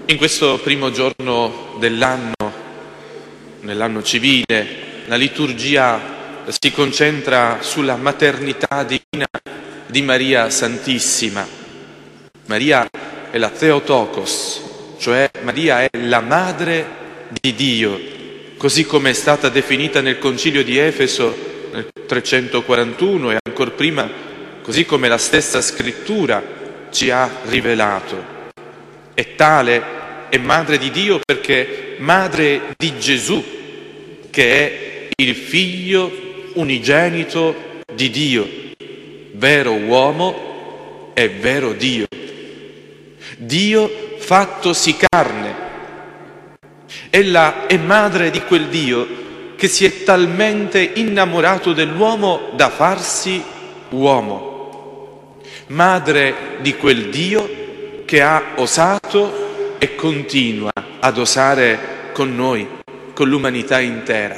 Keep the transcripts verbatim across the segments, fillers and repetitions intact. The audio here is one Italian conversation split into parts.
In questo primo giorno dell'anno, nell'anno civile, la liturgia si concentra sulla maternità divina di Maria Santissima. Maria è la Theotokos, cioè Maria è la madre di Dio, così come è stata definita nel Concilio di Efeso nel trecentoquarantuno e ancor prima, così come la stessa Scrittura ci ha rivelato. È tale, è madre di Dio perché madre di Gesù, che è il figlio unigenito di Dio, vero uomo e vero Dio. Dio fattosi carne. Ella è madre di quel Dio che si è talmente innamorato dell'uomo da farsi uomo. Madre di quel Dio che ha osato e continua ad osare con noi, con l'umanità intera.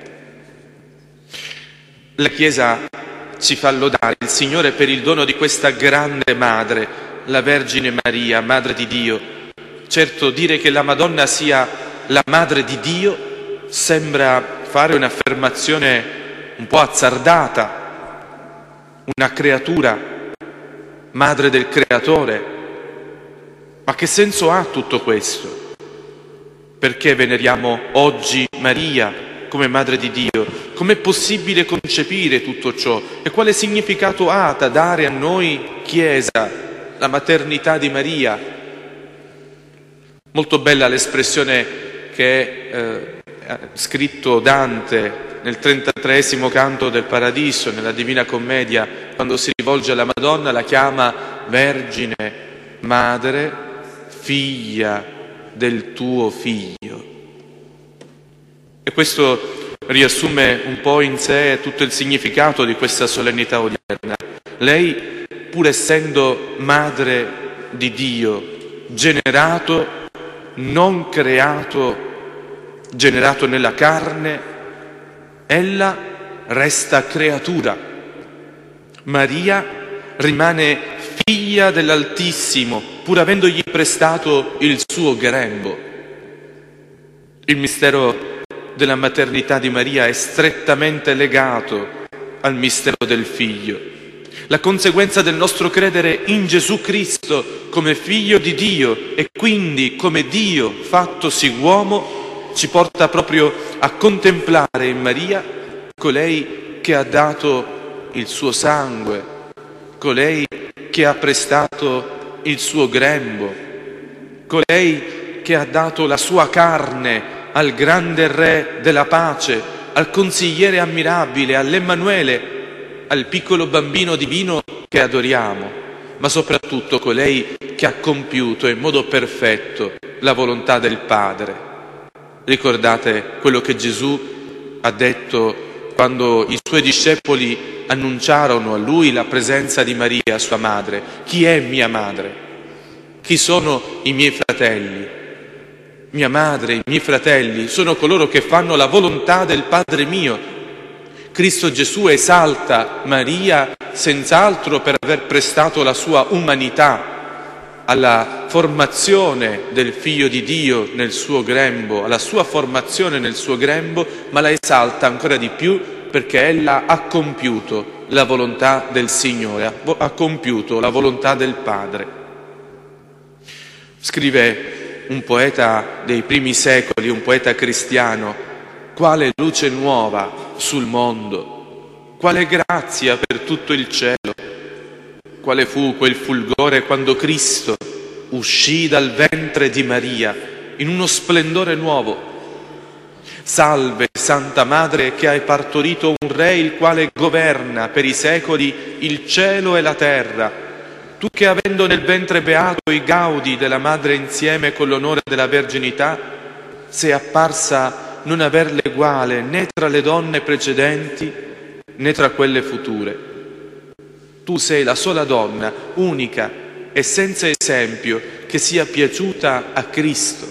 La Chiesa ci fa lodare il Signore per il dono di questa grande madre, la Vergine Maria, Madre di Dio. Certo, dire che la Madonna sia la Madre di Dio sembra fare un'affermazione un po' azzardata, una creatura, madre del Creatore. Ma che senso ha tutto questo? Perché veneriamo oggi Maria come Madre di Dio? Com'è possibile concepire tutto ciò? E quale significato ha da dare a noi, Chiesa, la maternità di Maria? Molto bella l'espressione che eh, ha scritto Dante nel trentatreesimo canto del Paradiso, nella Divina Commedia, quando si rivolge alla Madonna, la chiama Vergine, Madre, figlia del tuo figlio. E questo riassume un po' in sé tutto il significato di questa solennità odierna. Lei, pur essendo madre di Dio, generato, non creato, generato nella carne, ella resta creatura. Maria rimane figlia dell'Altissimo, pur avendogli prestato il suo grembo. Il mistero della maternità di Maria è strettamente legato al mistero del Figlio. La conseguenza del nostro credere in Gesù Cristo come Figlio di Dio e quindi come Dio fattosi uomo ci porta proprio a contemplare in Maria colei che ha dato il suo sangue, colei che ha prestato il suo grembo, colei che ha dato la sua carne al grande Re della pace, al consigliere ammirabile, all'Emmanuele, al piccolo bambino divino che adoriamo, ma soprattutto colei che ha compiuto in modo perfetto la volontà del Padre. Ricordate quello che Gesù ha detto quando i suoi discepoli annunciarono a lui la presenza di Maria, sua madre. Chi è mia madre? Chi sono i miei fratelli? Mia madre, i miei fratelli sono coloro che fanno la volontà del Padre mio. Cristo Gesù esalta Maria senz'altro per aver prestato la sua umanità alla formazione del Figlio di Dio nel suo grembo, alla sua formazione nel suo grembo, ma la esalta ancora di più perché ella ha compiuto la volontà del Signore, ha compiuto la volontà del Padre. Scrive un poeta dei primi secoli, un poeta cristiano: quale luce nuova sul mondo, quale grazia per tutto il cielo, quale fu quel fulgore quando Cristo uscì dal ventre di Maria in uno splendore nuovo. Salve, Santa Madre, che hai partorito un Re il quale governa per i secoli il cielo e la terra. Tu che, avendo nel ventre beato i gaudi della Madre insieme con l'onore della verginità, sei apparsa non aver l'eguale né tra le donne precedenti né tra quelle future. Tu sei la sola donna, unica e senza esempio, che sia piaciuta a Cristo.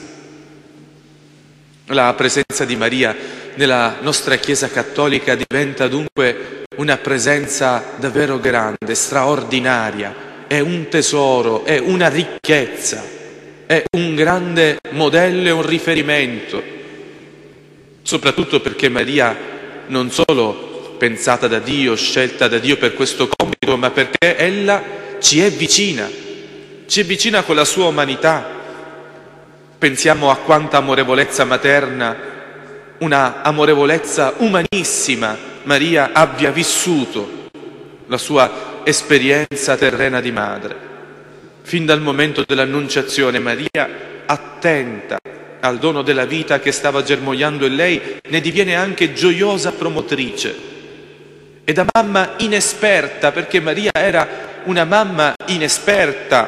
La presenza di Maria nella nostra Chiesa cattolica diventa dunque una presenza davvero grande, straordinaria, è un tesoro, è una ricchezza. è un grande modello e un riferimento, soprattutto perché Maria non solo pensata da Dio, scelta da Dio per questo compito, ma perché ella ci è vicina, ci è vicina con la sua umanità. Pensiamo a quanta amorevolezza materna, una amorevolezza umanissima Maria abbia vissuto la sua esperienza terrena di madre. Fin dal momento dell'annunciazione Maria, attenta al dono della vita che stava germogliando in lei, ne diviene anche gioiosa promotrice. E da mamma inesperta, perché Maria era una mamma inesperta,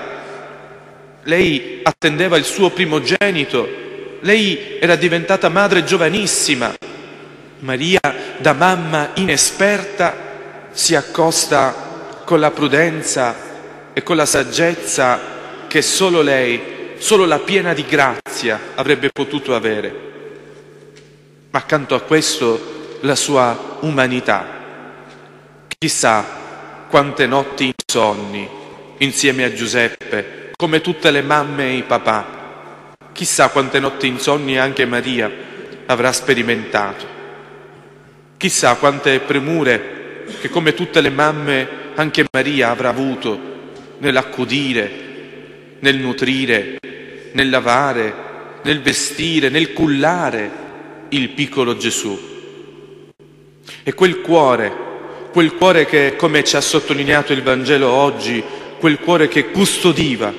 lei attendeva il suo primogenito, lei era diventata madre giovanissima. Maria, da mamma inesperta, si accosta con la prudenza e con la saggezza che solo lei, solo la piena di grazia avrebbe potuto avere. Ma accanto a questo la sua umanità. Chissà quante notti insonni insieme a Giuseppe, come tutte le mamme e i papà. Chissà quante notti insonni anche Maria avrà sperimentato. Chissà quante premure che come tutte le mamme anche Maria avrà avuto nell'accudire, nel nutrire, nel lavare, nel vestire, nel cullare il piccolo Gesù. E quel cuore, quel cuore che, come ci ha sottolineato il Vangelo oggi, quel cuore che custodiva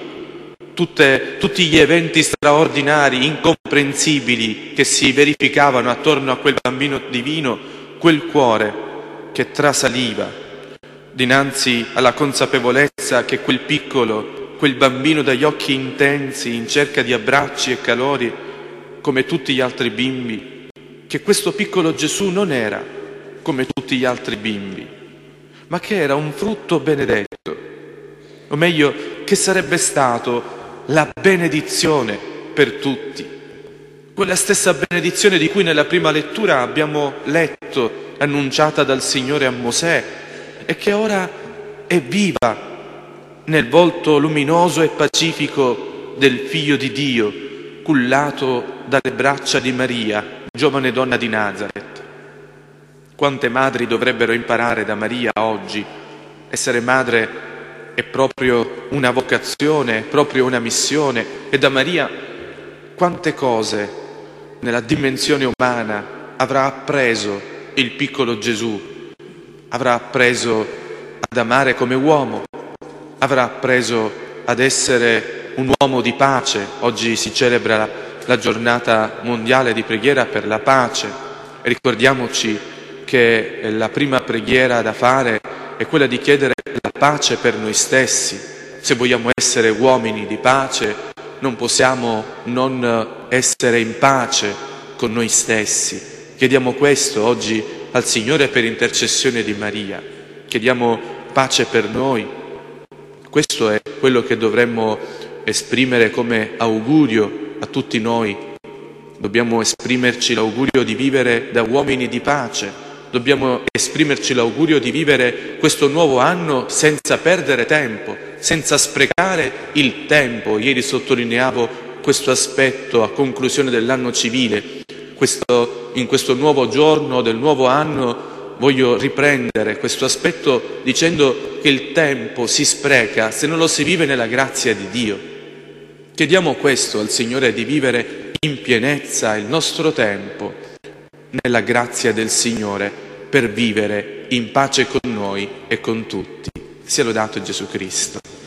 tutte, tutti gli eventi straordinari, incomprensibili che si verificavano attorno a quel bambino divino, quel cuore che trasaliva dinanzi alla consapevolezza che quel piccolo, quel bambino dagli occhi intensi in cerca di abbracci e calori come tutti gli altri bimbi, che questo piccolo Gesù non era come tutti gli altri bimbi, ma che era un frutto benedetto, o meglio, che sarebbe stato la benedizione per tutti, quella stessa benedizione di cui nella prima lettura abbiamo letto, annunciata dal Signore a Mosè, e che ora è viva nel volto luminoso e pacifico del Figlio di Dio, cullato dalle braccia di Maria, giovane donna di Nazaret. Quante madri dovrebbero imparare da Maria oggi? Essere madre è proprio una vocazione, è proprio una missione, e da Maria quante cose nella dimensione umana avrà appreso il piccolo Gesù. Avrà appreso ad amare come uomo, avrà appreso ad essere un uomo di pace. Oggi si celebra la, la giornata mondiale di preghiera per la pace. E ricordiamoci che la prima preghiera da fare è quella di chiedere la pace per noi stessi. Se vogliamo essere uomini di pace, non possiamo non essere in pace con noi stessi. Chiediamo questo oggi al Signore per intercessione di Maria. Chiediamo pace per noi. Questo è quello che dovremmo esprimere come augurio a tutti noi. Dobbiamo esprimerci l'augurio di vivere da uomini di pace. Dobbiamo esprimerci l'augurio di vivere questo nuovo anno senza perdere tempo, senza sprecare il tempo. Ieri sottolineavo questo aspetto a conclusione dell'anno civile. Questo, in questo nuovo giorno del nuovo anno voglio riprendere questo aspetto dicendo che il tempo si spreca se non lo si vive nella grazia di Dio. Chiediamo questo al Signore, di vivere in pienezza il nostro tempo nella grazia del Signore per vivere in pace con noi e con tutti. Sia lodato Gesù Cristo.